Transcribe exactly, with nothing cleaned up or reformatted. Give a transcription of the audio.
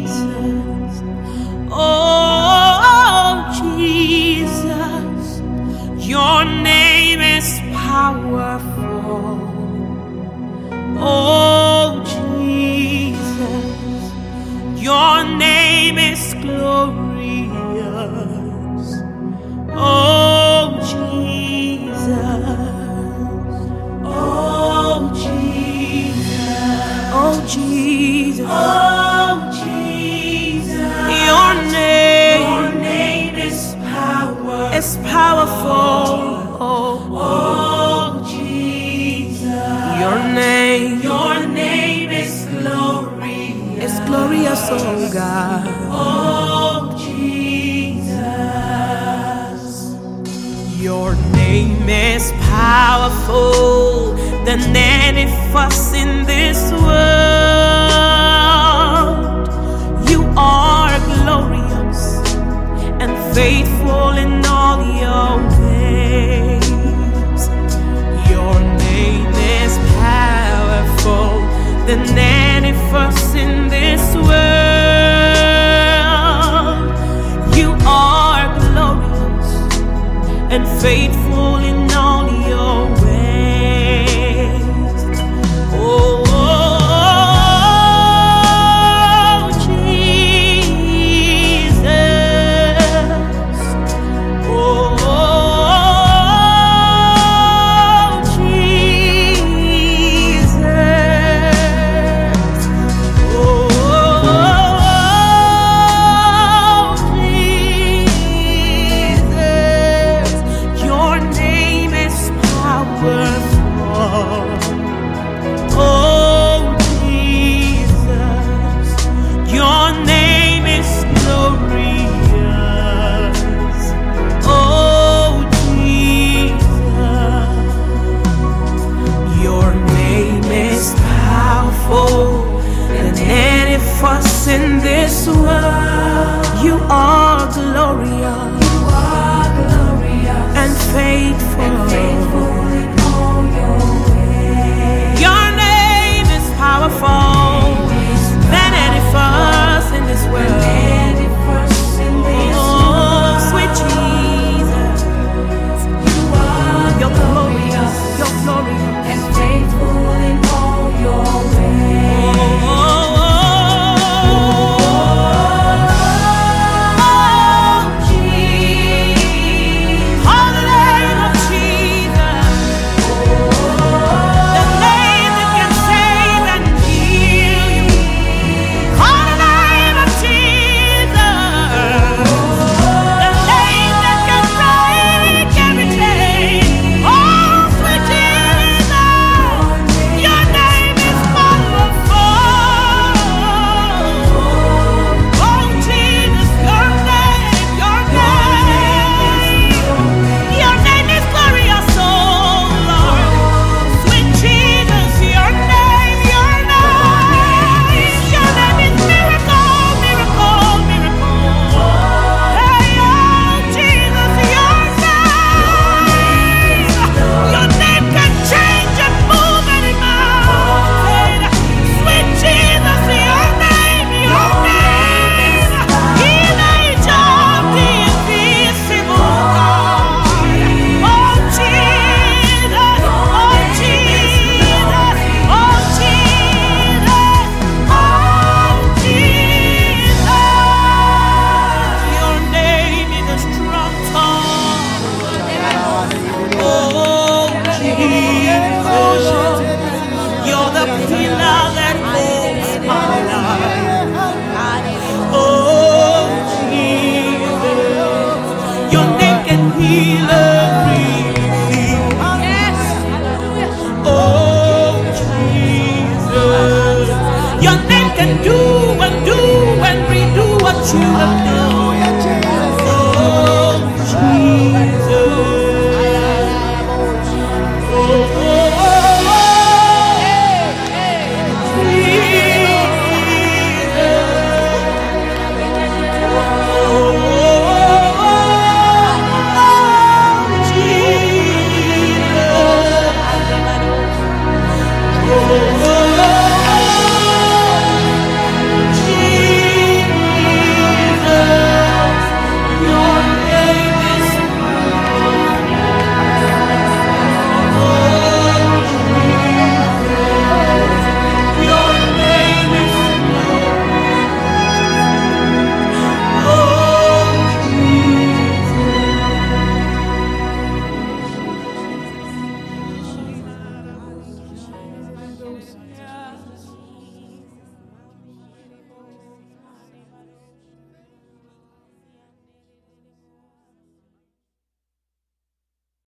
Oh, Jesus, your name is powerful. Oh, Jesus, your name is glorious. Oh, Jesus, oh, Jesus, oh, Jesus, oh, Jesus, your name, your name is power, is powerful. Oh, oh, Jesus, your name, your name is glorious, is glorious, oh God. Oh, Jesus, your name is powerful than any fuss in this world. You are glorious and faithful in all your ways. Your name is powerful than any fuss in this world. You are glorious and faithful in all your ways. Oh, oh, Jesus. Oh, Jesus. Oh, Jesus. Your name is powerful. Oh, Jesus, your name is glorious. Oh, Jesus, your name is powerful than any fuss in this world. You are glorious, you are glorious and faithful, and faithful in all your ways. Your name is powerful than any fuss in this world. Oh, sweet Jesus, you are you're glorious, you're glorious and faithful in all your ways. Oh, Jesus, call the name of Jesus, the name that can save and heal you. Call the name of Jesus, the name that can break every chain. Oh, sweet Jesus, your name is powerful. Oh, Jesus, your name, your name, your name is glorious, oh Lord. Sweet Jesus, your name, your name, your name is miracle, miracle, miracle. Hey, oh Jesus, your name, your name can change and move any mountain. Sweet Jesus, your name, your name, image of the invisible God. Oh Jesus, oh Jesus, oh Jesus, oh Jesus. Your name is a strong tower. Oh Jesus, you're the pillar that holds my life. Oh Jesus, your name can heal everything. Oh Jesus, your name can do and do and redo what you have done.